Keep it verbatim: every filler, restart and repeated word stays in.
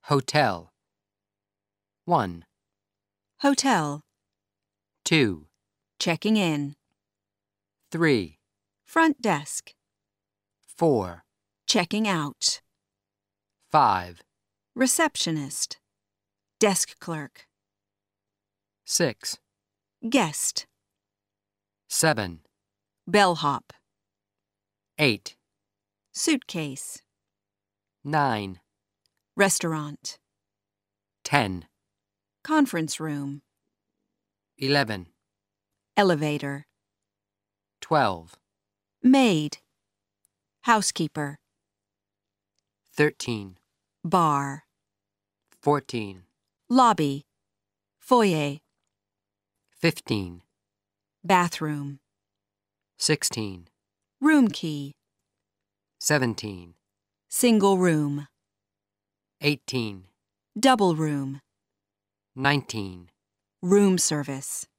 Hotel. one, Hotel. two, Checking in. three, Front desk. four, Checking out. five, Receptionist. Desk clerk. six, Guest. seven, Bellhop. eight, Suitcase. nine, Restaurant. ten, Conference room. eleven, Elevator. twelve, Maid. Housekeeper. thirteen, Bar. fourteen, Lobby. Foyer. fifteen, Bathroom. sixteen, Room key. seventeen, Single room. eighteen, Double room. nineteen, Room service.